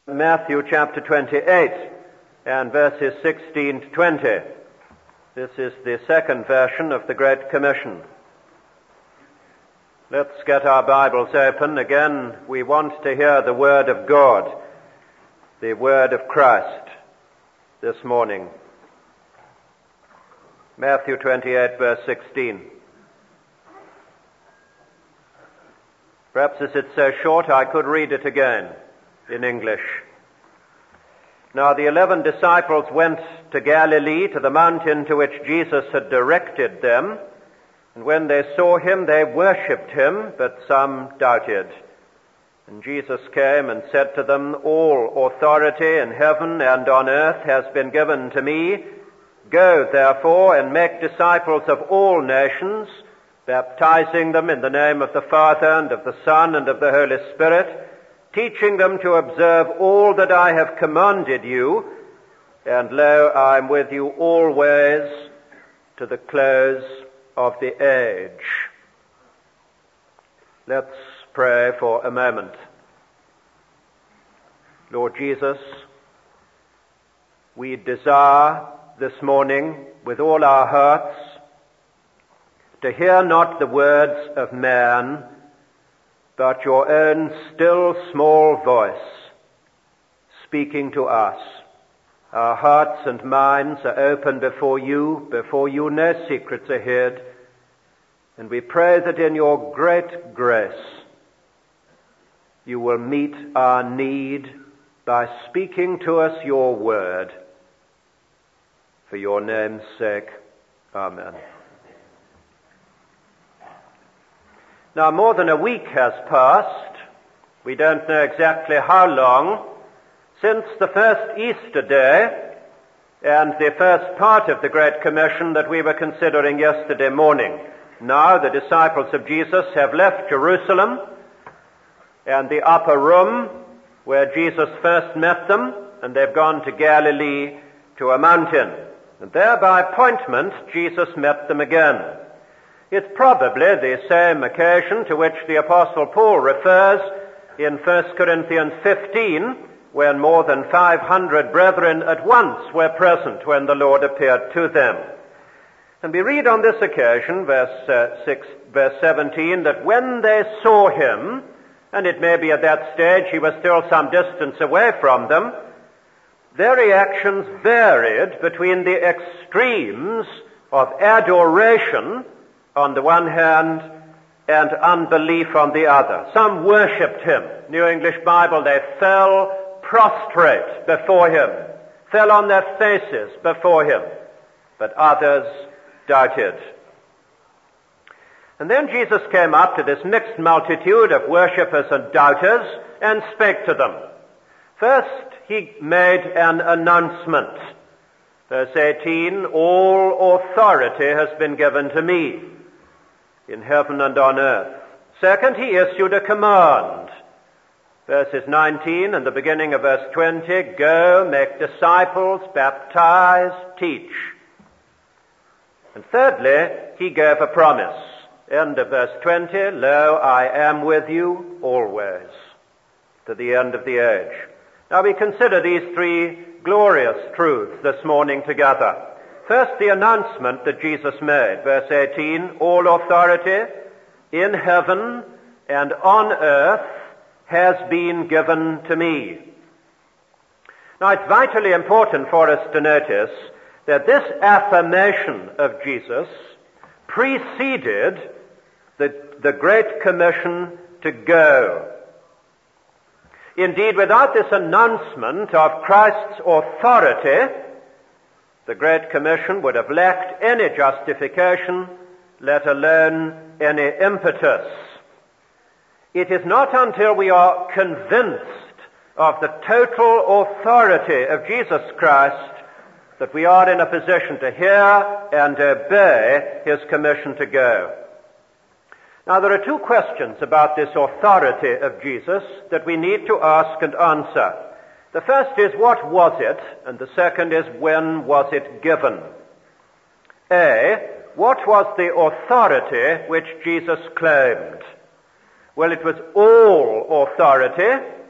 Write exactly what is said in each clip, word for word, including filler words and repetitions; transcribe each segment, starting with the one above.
Matthew chapter twenty-eight and verses sixteen to twenty. This is the second version of the Great Commission. Let's get our Bibles open. Again, we want to hear the Word of God, the Word of Christ, this morning. Matthew twenty-eight, verse sixteen. Perhaps as it's so short, I could read it again in English. Now the eleven disciples went to Galilee, to the mountain to which Jesus had directed them, and when they saw him, they worshipped him, but some doubted. And Jesus came and said to them, "All authority in heaven and on earth has been given to me. Go, therefore, and make disciples of all nations, baptizing them in the name of the Father and of the Son and of the Holy Spirit, teaching them to observe all that I have commanded you, and lo, I am with you always to the close of the age." Let's pray for a moment. Lord Jesus, we desire this morning with all our hearts to hear not the words of man, but your own still small voice speaking to us. Our hearts and minds are open before you. Before you no secrets are hid. And we pray that in your great grace you will meet our need by speaking to us your word. For your name's sake, amen. Now, more than a week has passed, we don't know exactly how long, since the first Easter day and the first part of the Great Commission that we were considering yesterday morning. Now the disciples of Jesus have left Jerusalem and the upper room where Jesus first met them, and they've gone to Galilee to a mountain. And there by appointment Jesus met them again. It's probably the same occasion to which the Apostle Paul refers in First Corinthians fifteen, when more than five hundred brethren at once were present when the Lord appeared to them. And we read on this occasion, verse, uh, six, verse seventeen, that when they saw him, and it may be at that stage he was still some distance away from them, their reactions varied between the extremes of adoration on the one hand, and unbelief on the other. Some worshipped him. New English Bible, they fell prostrate before him, fell on their faces before him, but others doubted. And then Jesus came up to this mixed multitude of worshippers and doubters and spake to them. First, he made an announcement. Verse eighteen, "All authority has been given to me in heaven and on earth." Second, he issued a command. Verses nineteen and the beginning of verse twenty, "Go, make disciples, baptize, teach." And thirdly, he gave a promise. End of verse twenty, "Lo, I am with you always to the end of the age." Now we consider these three glorious truths this morning together. First, the announcement that Jesus made. Verse eighteen, "All authority in heaven and on earth has been given to me." Now, it's vitally important for us to notice that this affirmation of Jesus preceded the, the Great Commission to go. Indeed, without this announcement of Christ's authority, the Great Commission would have lacked any justification, let alone any impetus. It is not until we are convinced of the total authority of Jesus Christ that we are in a position to hear and obey his commission to go. Now, there are two questions about this authority of Jesus that we need to ask and answer. The first is, what was it? And the second is, when was it given? A, what was the authority which Jesus claimed? Well, it was all authority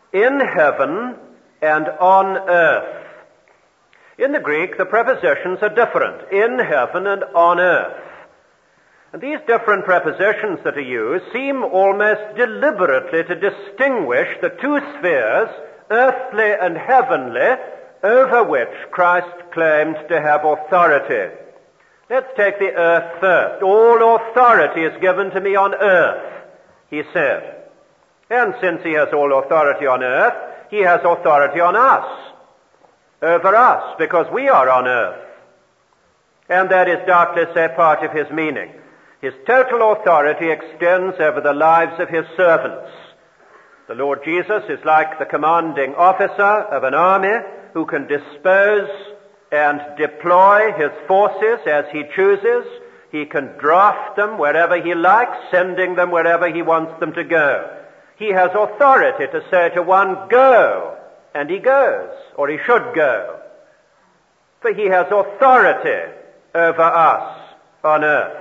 in heaven and on earth. In the Greek, the prepositions are different, in heaven and on earth. And these different prepositions that are used seem almost deliberately to distinguish the two spheres, earthly and heavenly, over which Christ claimed to have authority. Let's take the earth first. All authority is given to me on earth, he said. And since he has all authority on earth, he has authority on us, over us, because we are on earth. And that is doubtless a part of his meaning. His total authority extends over the lives of his servants. The Lord Jesus is like the commanding officer of an army who can dispose and deploy his forces as he chooses. He can draft them wherever he likes, sending them wherever he wants them to go. He has authority to say to one, go, and he goes, or he should go. For he has authority over us on earth.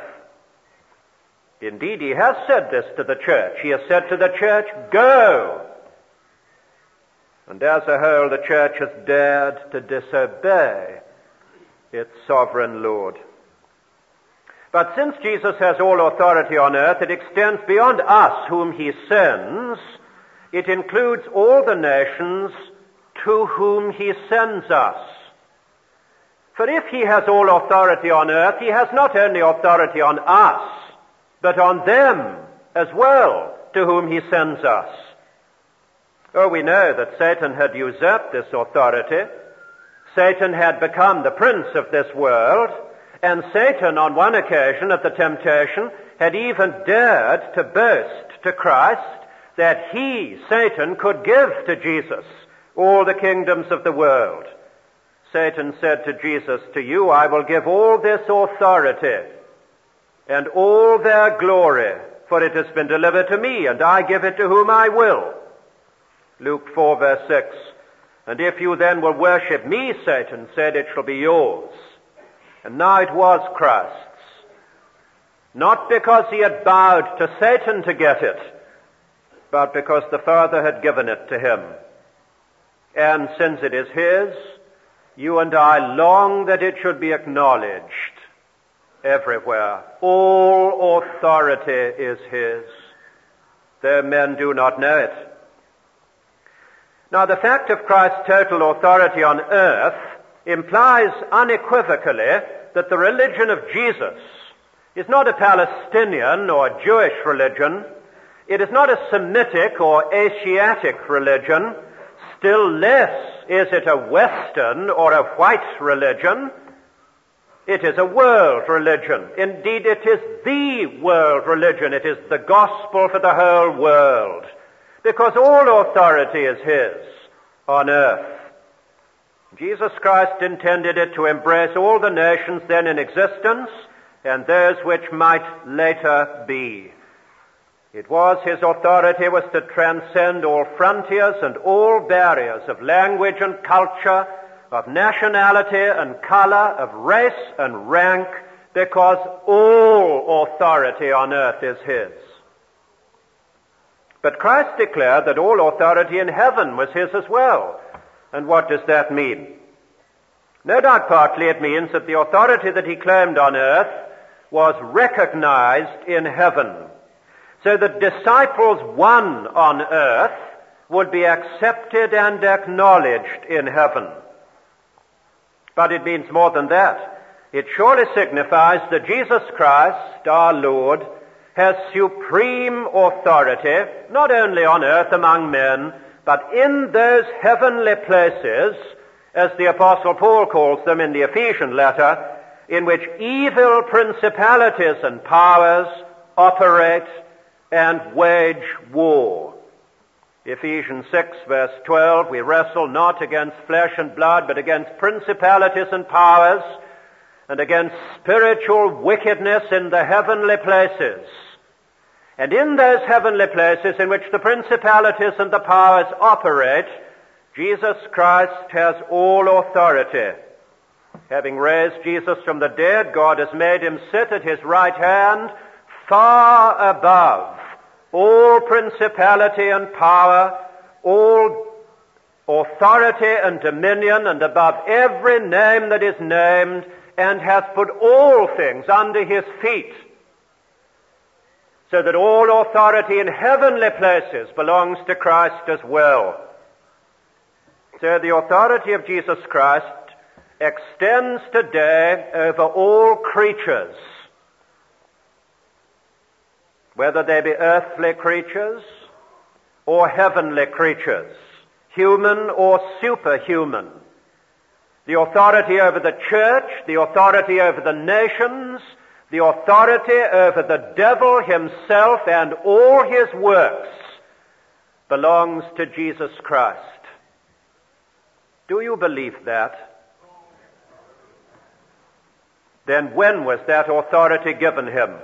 Indeed, he has said this to the church. He has said to the church, go. And as a whole, the church has dared to disobey its sovereign Lord. But since Jesus has all authority on earth, it extends beyond us whom he sends. It includes all the nations to whom he sends us. For if he has all authority on earth, he has not only authority on us, but on them as well to whom he sends us. Oh, we know that Satan had usurped this authority. Satan had become the prince of this world, and Satan, on one occasion at the temptation, had even dared to boast to Christ that he, Satan, could give to Jesus all the kingdoms of the world. Satan said to Jesus, to you I will give all this authority and all their glory, for it has been delivered to me, and I give it to whom I will. Luke four, verse six. And if you then will worship me, Satan said, it shall be yours. And now it was Christ's. Not because he had bowed to Satan to get it, but because the Father had given it to him. And since it is his, you and I long that it should be acknowledged everywhere. All authority is his, though men do not know it. Now, the fact of Christ's total authority on earth implies unequivocally that the religion of Jesus is not a Palestinian or Jewish religion. It is not a Semitic or Asiatic religion. Still less is it a Western or a white religion. It is a world religion. Indeed, it is the world religion. It is the gospel for the whole world, because all authority is his on earth. Jesus Christ intended it to embrace all the nations then in existence and those which might later be. It was his authority was to transcend all frontiers and all barriers of language and culture, of nationality and color, of race and rank, because all authority on earth is his. But Christ declared that all authority in heaven was his as well. And what does that mean? No doubt partly it means that the authority that he claimed on earth was recognized in heaven, so that disciples won on earth would be accepted and acknowledged in heaven. But it means more than that. It surely signifies that Jesus Christ, our Lord, has supreme authority, not only on earth among men, but in those heavenly places, as the Apostle Paul calls them in the Ephesian letter, in which evil principalities and powers operate and wage war. Ephesians six, verse twelve, we wrestle not against flesh and blood, but against principalities and powers, and against spiritual wickedness in the heavenly places. And in those heavenly places in which the principalities and the powers operate, Jesus Christ has all authority. Having raised Jesus from the dead, God has made him sit at his right hand, far above all principality and power, all authority and dominion and above every name that is named, and has put all things under his feet, so that all authority in heavenly places belongs to Christ as well. So the authority of Jesus Christ extends today over all creatures, whether they be earthly creatures or heavenly creatures, human or superhuman. The authority over the church, the authority over the nations, the authority over the devil himself and all his works belongs to Jesus Christ. Do you believe that? Then when was that authority given him?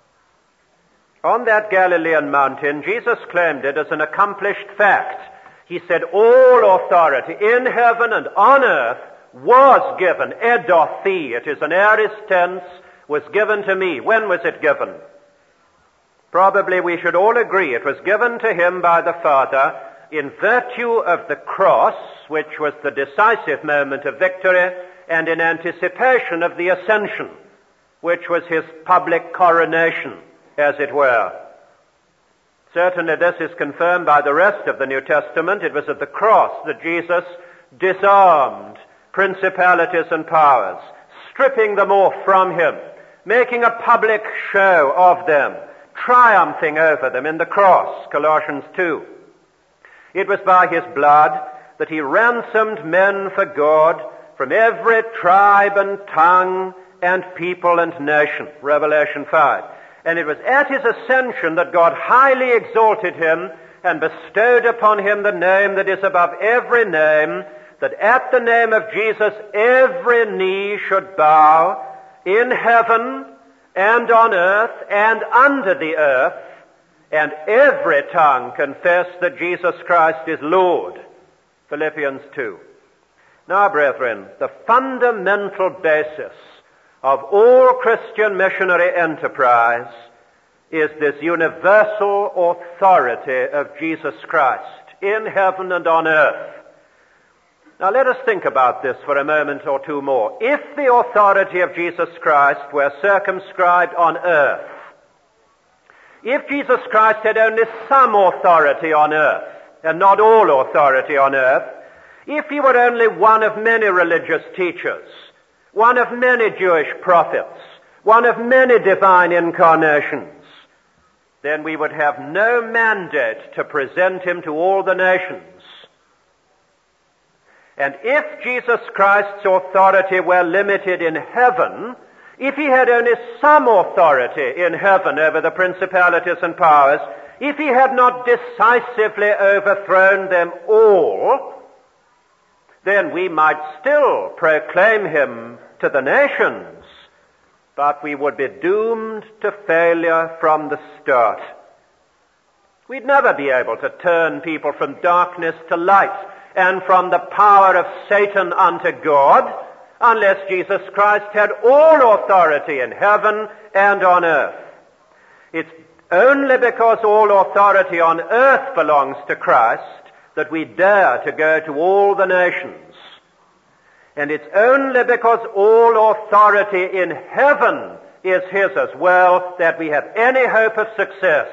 On that Galilean mountain, Jesus claimed it as an accomplished fact. He said, all authority in heaven and on earth was given, edothi, it is an aorist tense, was given to me. When was it given? Probably we should all agree it was given to him by the Father in virtue of the cross, which was the decisive moment of victory, and in anticipation of the ascension, which was his public coronation, as it were. Certainly this is confirmed by the rest of the New Testament. It was at the cross that Jesus disarmed principalities and powers, stripping them off from him, making a public show of them, triumphing over them in the cross, Colossians two. It was by his blood that he ransomed men for God from every tribe and tongue and people and nation, Revelation five. And it was at his ascension that God highly exalted him and bestowed upon him the name that is above every name, that at the name of Jesus every knee should bow in heaven and on earth and under the earth, and every tongue confess that Jesus Christ is Lord, Philippians two. Now, brethren, the fundamental basis of all Christian missionary enterprise is this universal authority of Jesus Christ in heaven and on earth. Now let us think about this for a moment or two more. If the authority of Jesus Christ were circumscribed on earth, if Jesus Christ had only some authority on earth and not all authority on earth, if he were only one of many religious teachers, one of many Jewish prophets, one of many divine incarnations, then we would have no mandate to present him to all the nations. And if Jesus Christ's authority were limited in heaven, if he had only some authority in heaven over the principalities and powers, if he had not decisively overthrown them all, then we might still proclaim him to the nations, but we would be doomed to failure from the start. We'd never be able to turn people from darkness to light and from the power of Satan unto God unless Jesus Christ had all authority in heaven and on earth. It's only because all authority on earth belongs to Christ that we dare to go to all the nations. And it's only because all authority in heaven is his as well that we have any hope of success.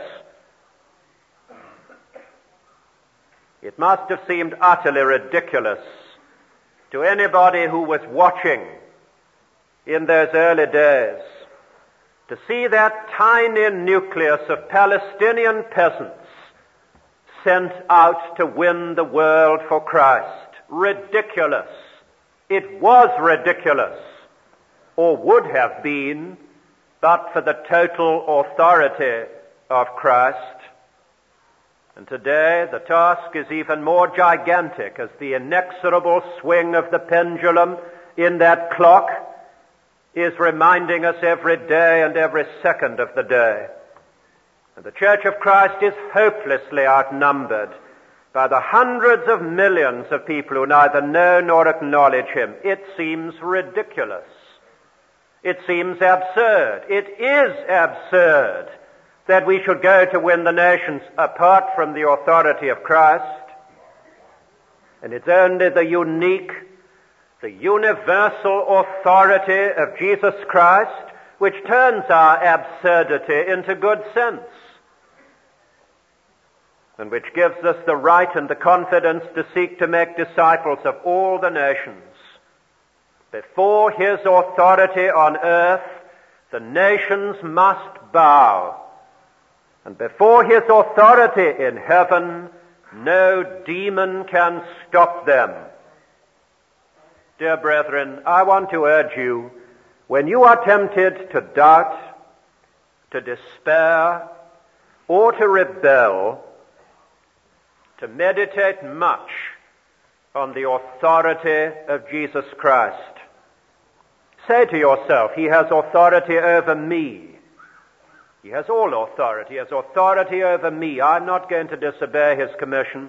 It must have seemed utterly ridiculous to anybody who was watching in those early days to see that tiny nucleus of Palestinian peasants sent out to win the world for Christ. Ridiculous. It was ridiculous, or would have been, but for the total authority of Christ. And today the task is even more gigantic as the inexorable swing of the pendulum in that clock is reminding us every day and every second of the day. And the Church of Christ is hopelessly outnumbered by the hundreds of millions of people who neither know nor acknowledge him. It seems ridiculous. It seems absurd. It is absurd that we should go to win the nations apart from the authority of Christ. And it's only the unique, the universal authority of Jesus Christ which turns our absurdity into good sense, and which gives us the right and the confidence to seek to make disciples of all the nations. Before his authority on earth, the nations must bow, and before his authority in heaven, no demon can stop them. Dear brethren, I want to urge you, when you are tempted to doubt, to despair, or to rebel, to meditate much on the authority of Jesus Christ. Say to yourself, he has authority over me. He has all authority. He has authority over me. I'm not going to disobey his commission.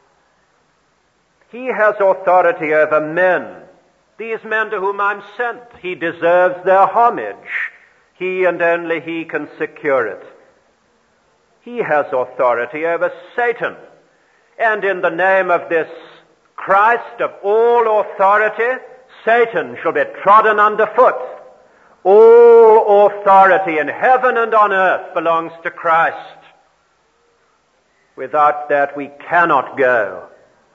He has authority over men, these men to whom I'm sent. He deserves their homage. He and only he can secure it. He has authority over Satan. And in the name of this Christ of all authority, Satan shall be trodden underfoot. All authority in heaven and on earth belongs to Christ. Without that we cannot go.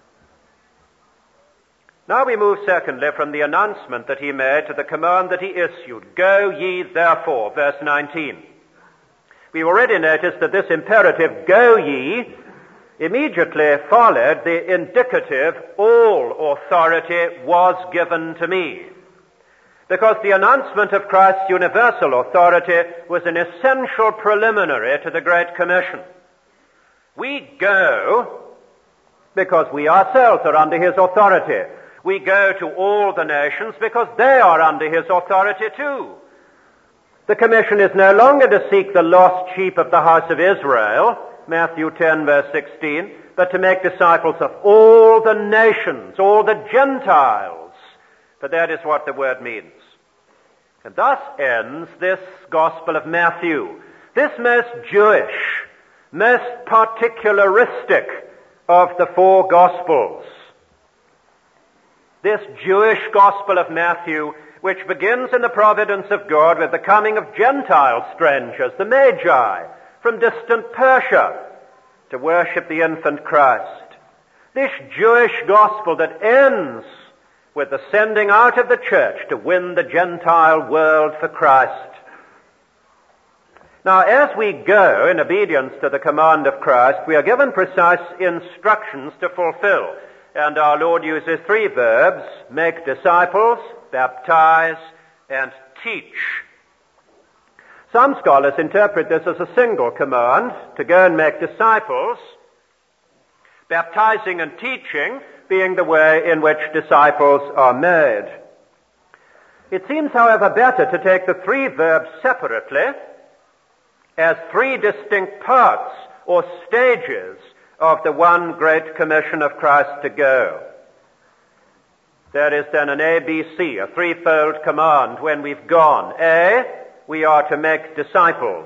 Now we move secondly from the announcement that he made to the command that he issued. Go ye therefore, verse nineteen. We've already noticed that this imperative, go ye, immediately followed the indicative, all authority was given to me. Because the announcement of Christ's universal authority was an essential preliminary to the Great Commission. We go because we ourselves are under his authority. We go to all the nations because they are under his authority too. The commission is no longer to seek the lost sheep of the house of Israel, Matthew ten, verse sixteen, but to make disciples of all the nations, all the Gentiles, for that is what the word means. And thus ends this Gospel of Matthew, this most Jewish, most particularistic of the four Gospels. This Jewish Gospel of Matthew, which begins in the providence of God with the coming of Gentile strangers, the Magi, from distant Persia, to worship the infant Christ. This Jewish Gospel that ends with the sending out of the church to win the Gentile world for Christ. Now, as we go in obedience to the command of Christ, we are given precise instructions to fulfill. And our Lord uses three verbs: make disciples, baptize, and teach. Some scholars interpret this as a single command, to go and make disciples, baptizing and teaching being the way in which disciples are made. It seems, however, better to take the three verbs separately as three distinct parts or stages of the one great commission of Christ to go. There is then an A B C, a threefold command when we've gone. A, we are to make disciples.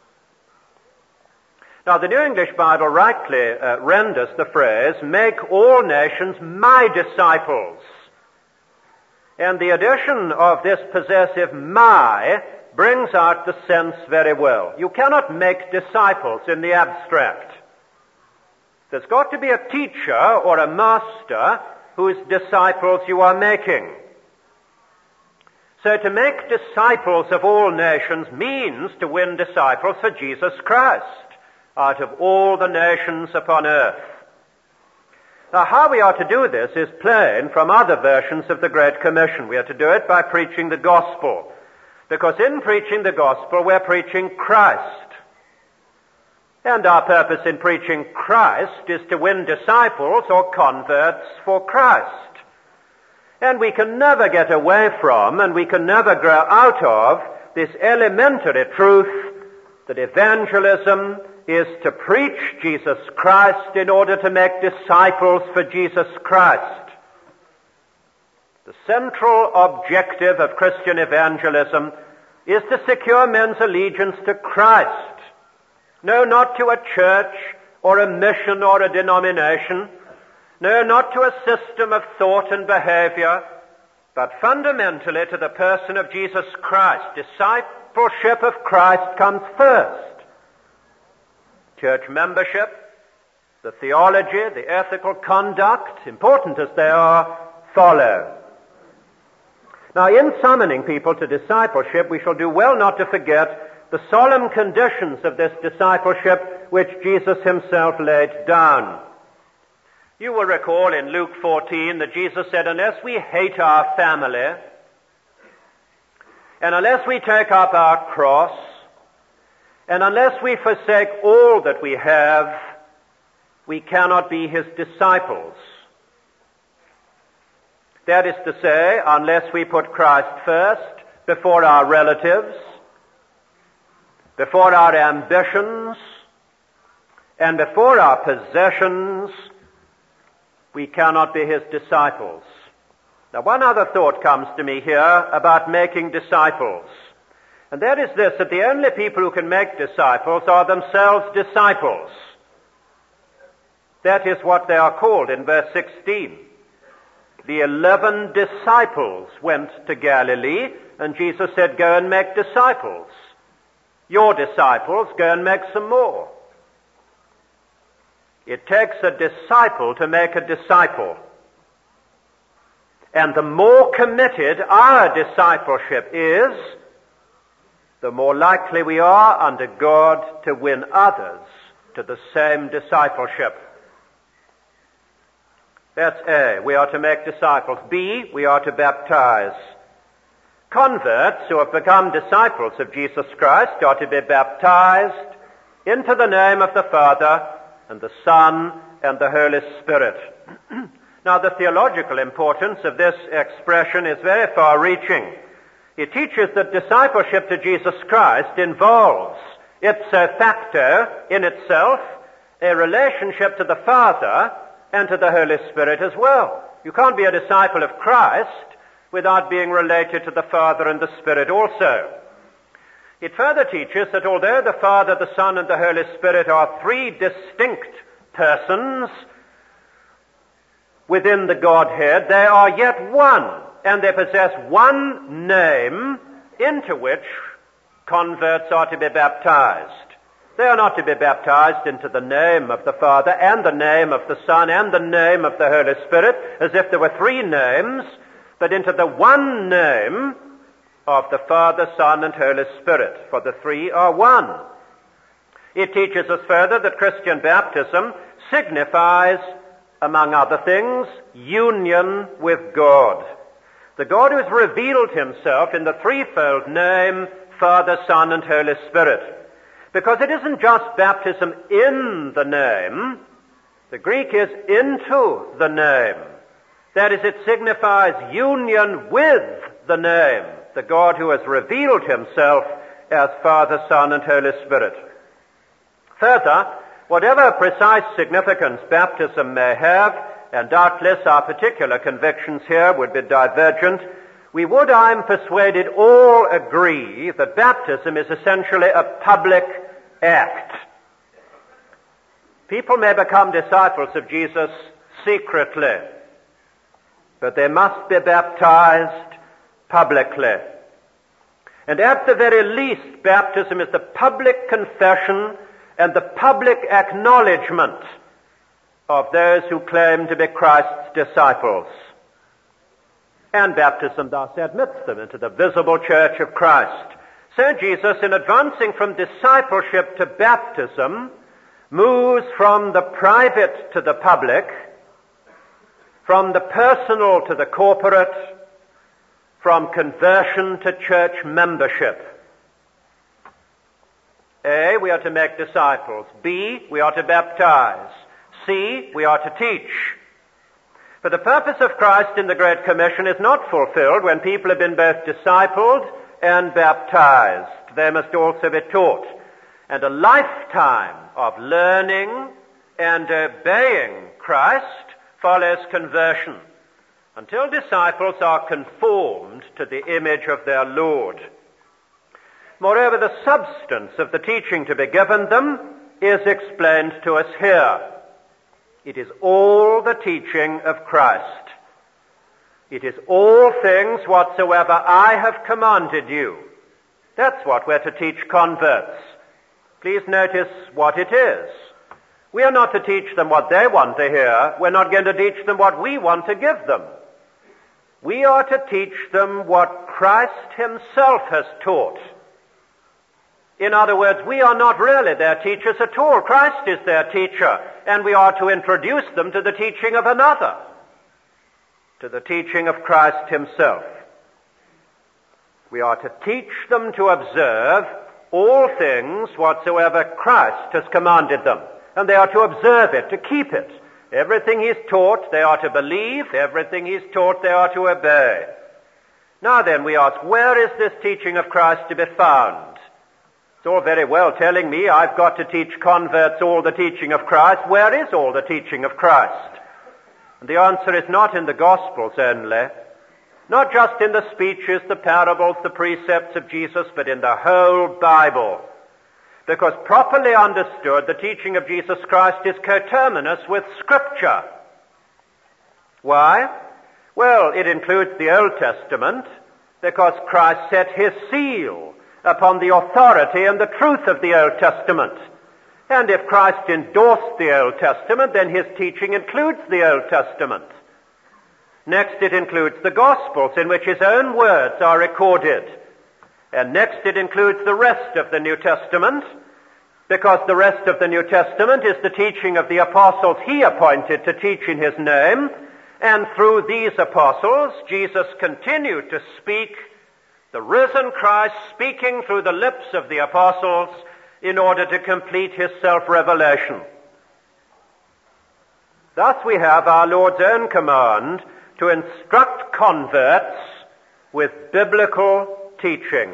Now, the New English Bible rightly uh, renders the phrase, make all nations my disciples. And the addition of this possessive my brings out the sense very well. You cannot make disciples in the abstract. There's got to be a teacher or a master whose disciples you are making. So to make disciples of all nations means to win disciples for Jesus Christ out of all the nations upon earth. Now, how we are to do this is plain from other versions of the Great Commission. We are to do it by preaching the gospel, because in preaching the gospel we're preaching Christ. And our purpose in preaching Christ is to win disciples or converts for Christ. And we can never get away from, and we can never grow out of, this elementary truth that evangelism is to preach Jesus Christ in order to make disciples for Jesus Christ. The central objective of Christian evangelism is to secure men's allegiance to Christ. No, not to a church or a mission or a denomination, No, not to a system of thought and behavior, but fundamentally to the person of Jesus Christ. Discipleship of Christ comes first. Church membership, the theology, the ethical conduct, important as they are, follow. Now, in summoning people to discipleship, we shall do well not to forget the solemn conditions of this discipleship which Jesus himself laid down. You will recall in Luke fourteen that Jesus said, unless we hate our family, and unless we take up our cross, and unless we forsake all that we have, we cannot be his disciples. That is to say, unless we put Christ first before our relatives, before our ambitions, and before our possessions, we cannot be his disciples. Now, one other thought comes to me here about making disciples. And that is this, that the only people who can make disciples are themselves disciples. That is what they are called in verse sixteen. The eleven disciples went to Galilee, and Jesus said, go and make disciples. Your disciples, go and make some more. It takes a disciple to make a disciple. And the more committed our discipleship is, the more likely we are under God to win others to the same discipleship. That's A, we are to make disciples. B, we are to baptize. Converts who have become disciples of Jesus Christ are to be baptized into the name of the Father and the Son and the Holy Spirit. Now, the theological importance of this expression is very far-reaching. It teaches that discipleship to Jesus Christ involves, ipso facto, in itself, a relationship to the Father and to the Holy Spirit as well. You can't be a disciple of Christ without being related to the Father and the Spirit also. It further teaches that although the Father, the Son, and the Holy Spirit are three distinct persons within the Godhead, they are yet one, and they possess one name into which converts are to be baptized. They are not to be baptized into the name of the Father and the name of the Son and the name of the Holy Spirit, as if there were three names, but into the one name of the Father, Son, and Holy Spirit, for the three are one. It teaches us further that Christian baptism signifies, among other things, union with God. The God who has revealed himself in the threefold name, Father, Son, and Holy Spirit. Because it isn't just baptism in the name, the Greek is into the name. That is, it signifies union with the name, the God who has revealed himself as Father, Son, and Holy Spirit. Further, whatever precise significance baptism may have, and doubtless our particular convictions here would be divergent, we would, I am persuaded, all agree that baptism is essentially a public act. People may become disciples of Jesus secretly, but they must be baptized publicly. And at the very least, baptism is the public confession and the public acknowledgement of those who claim to be Christ's disciples. And baptism thus admits them into the visible church of Christ. So Jesus, in advancing from discipleship to baptism, moves from the private to the public, from the personal to the corporate, from conversion to church membership. A, we are to make disciples. B, we are to baptize. C, we are to teach. For the purpose of Christ in the Great Commission is not fulfilled when people have been both discipled and baptized. They must also be taught. And a lifetime of learning and obeying Christ follows conversion, until disciples are conformed to the image of their Lord. Moreover, the substance of the teaching to be given them is explained to us here. It is all the teaching of Christ. It is all things whatsoever I have commanded you. That's what we're to teach converts. Please notice what it is. We are not to teach them what they want to hear. We're not going to teach them what we want to give them. We are to teach them what Christ himself has taught. In other words, we are not really their teachers at all. Christ is their teacher, and we are to introduce them to the teaching of another, to the teaching of Christ himself. We are to teach them to observe all things whatsoever Christ has commanded them, and they are to observe it, to keep it. Everything he's taught, they are to believe. Everything he's taught, they are to obey. Now then, we ask, where is this teaching of Christ to be found? It's all very well telling me I've got to teach converts all the teaching of Christ. Where is all the teaching of Christ? And the answer is not in the Gospels only, not just in the speeches, the parables, the precepts of Jesus, but in the whole Bible. Because properly understood, the teaching of Jesus Christ is coterminous with Scripture. Why? Well, it includes the Old Testament, because Christ set his seal upon the authority and the truth of the Old Testament. And if Christ endorsed the Old Testament, then his teaching includes the Old Testament. Next, it includes the Gospels, in which his own words are recorded. And next, it includes the rest of the New Testament, because the rest of the New Testament is the teaching of the apostles he appointed to teach in his name. And through these apostles, Jesus continued to speak, the risen Christ speaking through the lips of the apostles in order to complete his self-revelation. Thus we have our Lord's own command to instruct converts with biblical teaching.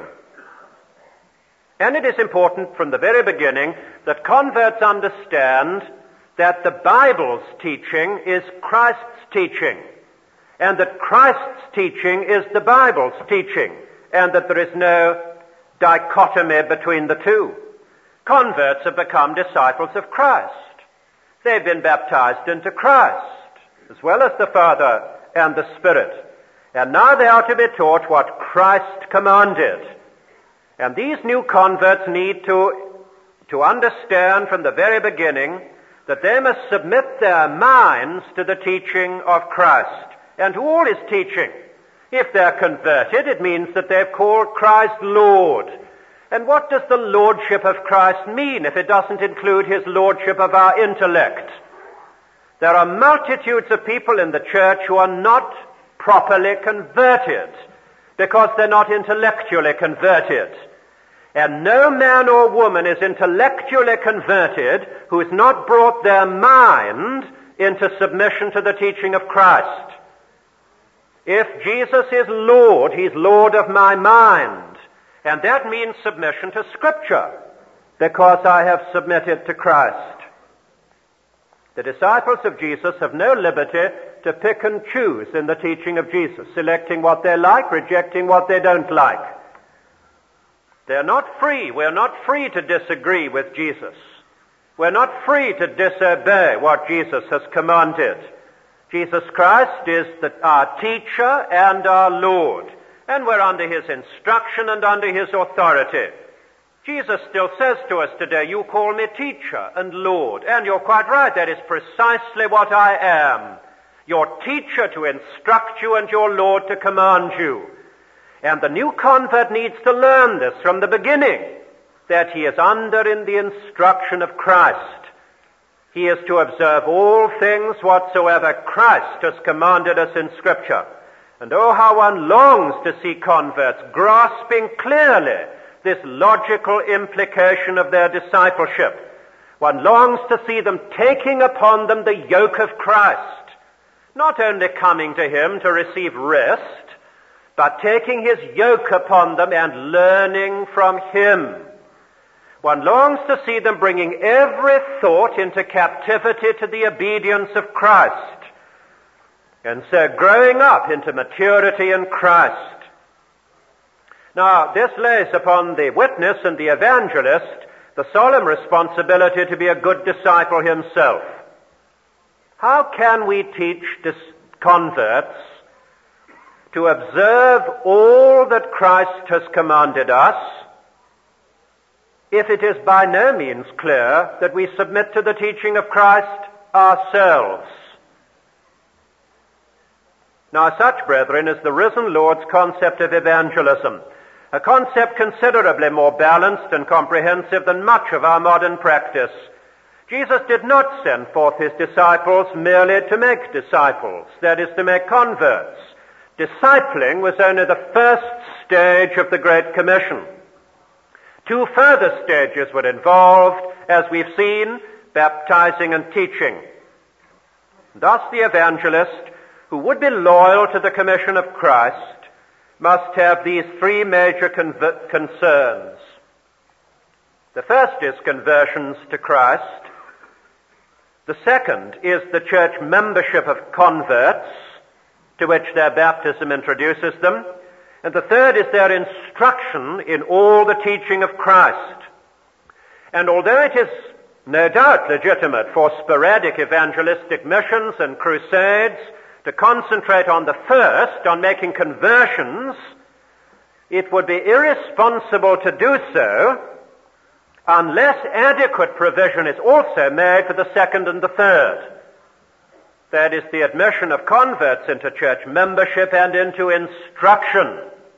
And it is important from the very beginning that converts understand that the Bible's teaching is Christ's teaching, and that Christ's teaching is the Bible's teaching, and that there is no dichotomy between the two. Converts have become disciples of Christ. They've been baptized into Christ, as well as the Father and the Spirit. And now they are to be taught what Christ commanded. And these new converts need to, to understand from the very beginning that they must submit their minds to the teaching of Christ and to all his teaching. If they're converted, it means that they've called Christ Lord. And what does the lordship of Christ mean if it doesn't include his lordship of our intellect? There are multitudes of people in the church who are not properly converted because they're not intellectually converted. And no man or woman is intellectually converted who has not brought their mind into submission to the teaching of Christ. If Jesus is Lord, he's Lord of my mind. And that means submission to Scripture, because I have submitted to Christ. The disciples of Jesus have no liberty to pick and choose in the teaching of Jesus, selecting what they like, rejecting what they don't like. They're not free. We're not free to disagree with Jesus. We're not free to disobey what Jesus has commanded. Jesus Christ is the, our teacher and our Lord, and we're under his instruction and under his authority. Jesus still says to us today, you call me teacher and Lord, and you're quite right, that is precisely what I am. Your teacher to instruct you and your Lord to command you. And the new convert needs to learn this from the beginning, that he is under in the instruction of Christ. He is to observe all things whatsoever Christ has commanded us in Scripture. And oh, how one longs to see converts grasping clearly this logical implication of their discipleship. One longs to see them taking upon them the yoke of Christ, not only coming to him to receive rest, but taking his yoke upon them and learning from him. One longs to see them bringing every thought into captivity to the obedience of Christ, and so growing up into maturity in Christ. Now, this lays upon the witness and the evangelist the solemn responsibility to be a good disciple himself. How can we teach dis- converts to observe all that Christ has commanded us if it is by no means clear that we submit to the teaching of Christ ourselves? Now, such, brethren, is the risen Lord's concept of evangelism, a concept considerably more balanced and comprehensive than much of our modern practice. Jesus did not send forth his disciples merely to make disciples, that is, to make converts. Discipling was only the first stage of the Great Commission. Two further stages were involved, as we've seen, baptizing and teaching. Thus, the evangelist, who would be loyal to the commission of Christ, must have these three major conver- concerns. The first is conversions to Christ. The second is the church membership of converts, to which their baptism introduces them. And the third is their instruction in all the teaching of Christ. And although it is no doubt legitimate for sporadic evangelistic missions and crusades to concentrate on the first, on making conversions, it would be irresponsible to do so unless adequate provision is also made for the second and the third. That is, the admission of converts into church membership and into instruction.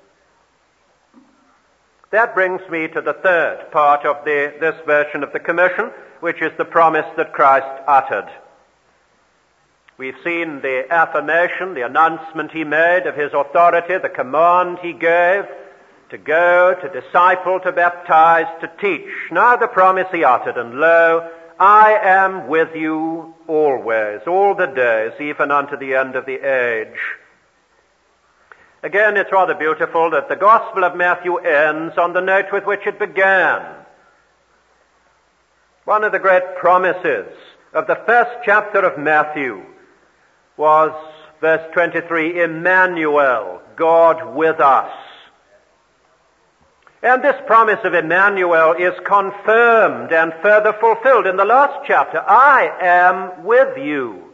That brings me to the third part of the, this version of the commission, which is the promise that Christ uttered. We've seen the affirmation, the announcement he made of his authority, the command he gave to go, to disciple, to baptize, to teach. Now the promise he uttered, and lo, I am with you always, all the days, even unto the end of the age. Again, it's rather beautiful that the Gospel of Matthew ends on the note with which it began. One of the great promises of the first chapter of Matthew was verse twenty-three, Emmanuel, God with us. And this promise of Emmanuel is confirmed and further fulfilled in the last chapter. I am with you.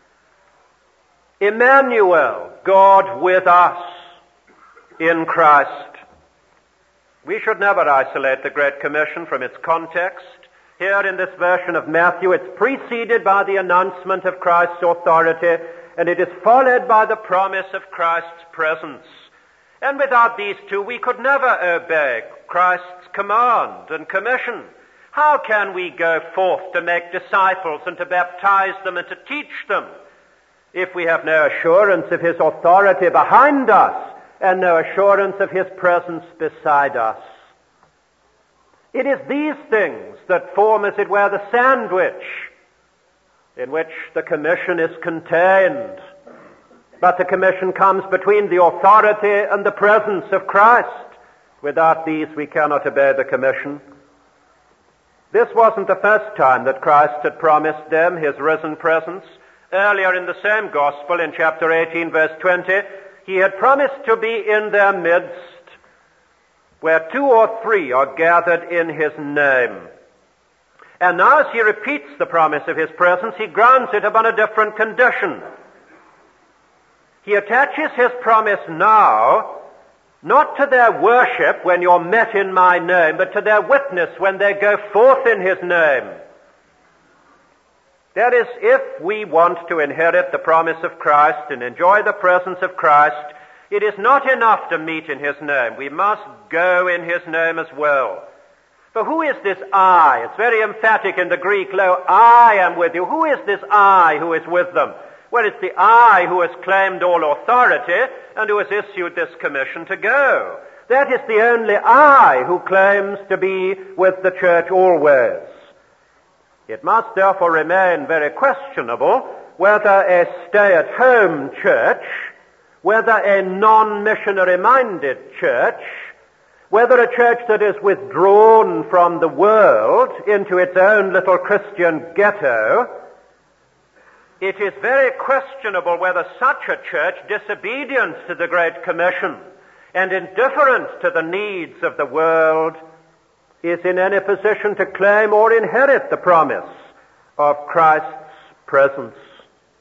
Emmanuel, God with us in Christ. We should never isolate the Great Commission from its context. Here in this version of Matthew, it's preceded by the announcement of Christ's authority, and it is followed by the promise of Christ's presence. And without these two, we could never obey Christ's command and commission. How can we go forth to make disciples and to baptize them and to teach them if we have no assurance of his authority behind us and no assurance of his presence beside us? It is these things that form, as it were, the sandwich in which the commission is contained. But the commission comes between the authority and the presence of Christ. Without these, we cannot obey the commission. This wasn't the first time that Christ had promised them his risen presence. Earlier in the same gospel, in chapter eighteen, verse twenty, he had promised to be in their midst where two or three are gathered in his name. And now as he repeats the promise of his presence, he grounds it upon a different condition. He attaches his promise now not to their worship when you're met in my name, but to their witness when they go forth in his name. That is, if we want to inherit the promise of Christ and enjoy the presence of Christ, it is not enough to meet in his name. We must go in his name as well. But who is this I? It's very emphatic in the Greek. Lo, I am with you. Who is this I who is with them? Well, it's the I who has claimed all authority and who has issued this commission to go. That is the only I who claims to be with the church always. It must therefore remain very questionable whether a stay-at-home church, whether a non-missionary-minded church, whether a church that is withdrawn from the world into its own little Christian ghetto, it is very questionable whether such a church, disobedient to the Great Commission and indifferent to the needs of the world, is in any position to claim or inherit the promise of Christ's presence.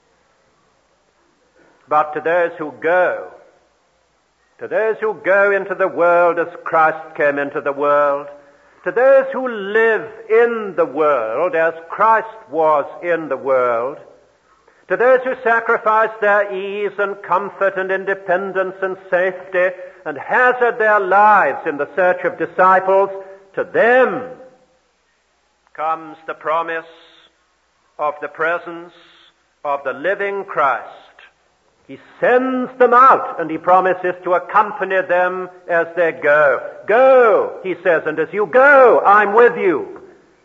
but to those who go. To those who go into the world as Christ came into the world. To those who live in the world as Christ was in the world. To those who sacrifice their ease and comfort and independence and safety and hazard their lives in the search of disciples, to them comes the promise of the presence of the living Christ. He sends them out, and he promises to accompany them as they go. Go, he says, and as you go, I'm with you.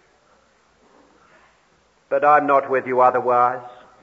But I'm not with you otherwise.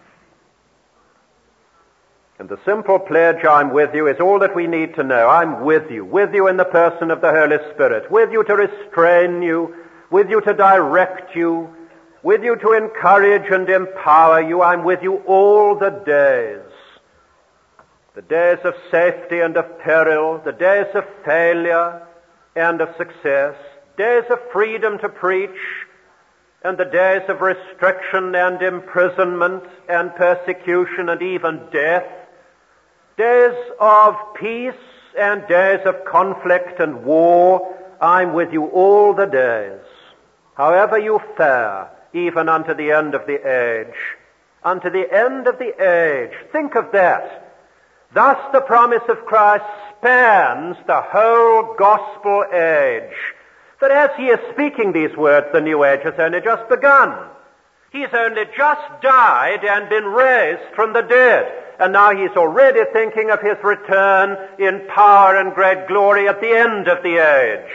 And the simple pledge, I'm with you, is all that we need to know. I'm with you, with you in the person of the Holy Spirit, with you to restrain you, with you to direct you, with you to encourage and empower you. I'm with you all the days. The days of safety and of peril, the days of failure and of success, days of freedom to preach, and the days of restriction and imprisonment and persecution and even death, days of peace and days of conflict and war. I'm with you all the days, however you fare, even unto the end of the age. Unto the end of the age. Think of that. Thus the promise of Christ spans the whole gospel age. That as he is speaking these words, the new age has only just begun. He's only just died and been raised from the dead. And now he's already thinking of his return in power and great glory at the end of the age.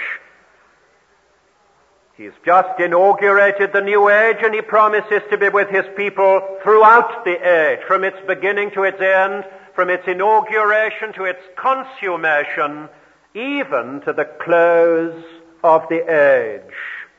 He's just inaugurated the new age, and he promises to be with his people throughout the age, from its beginning to its end, from its inauguration to its consummation, even to the close of the age.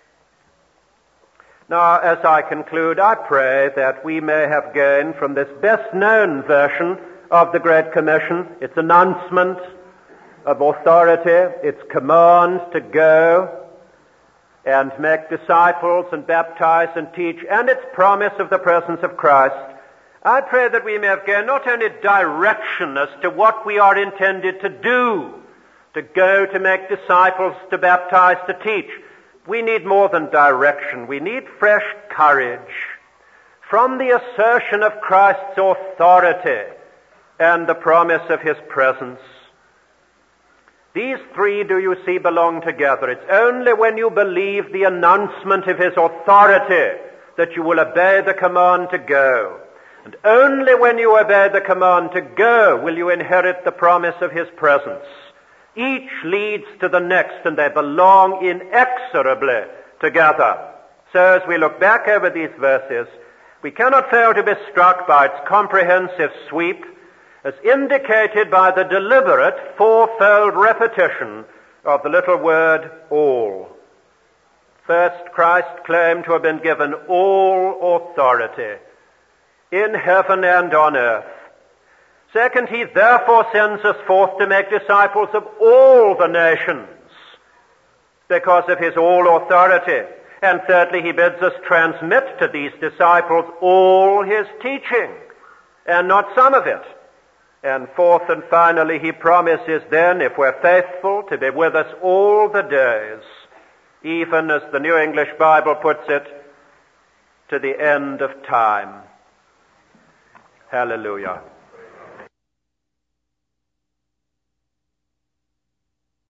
Now, as I conclude, I pray that we may have gained from this best-known version of the Great Commission, its announcement of authority, its command to go and make disciples and baptize and teach, and its promise of the presence of Christ. I pray that we may have gained not only direction as to what we are intended to do, to go, to make disciples, to baptize, to teach. We need more than direction. We need fresh courage from the assertion of Christ's authority and the promise of his presence. These three, do you see, belong together. It's only when you believe the announcement of his authority that you will obey the command to go. And only when you obey the command to go will you inherit the promise of his presence. Each leads to the next, and they belong inexorably together. So as we look back over these verses, we cannot fail to be struck by its comprehensive sweep, as indicated by the deliberate fourfold repetition of the little word all. First, Christ claimed to have been given all authority in heaven and on earth. Second, he therefore sends us forth to make disciples of all the nations because of his all authority. And thirdly, he bids us transmit to these disciples all his teaching and not some of it. And fourth and finally, he promises then, if we're faithful, to be with us all the days, even as the New English Bible puts it, to the end of time. Hallelujah.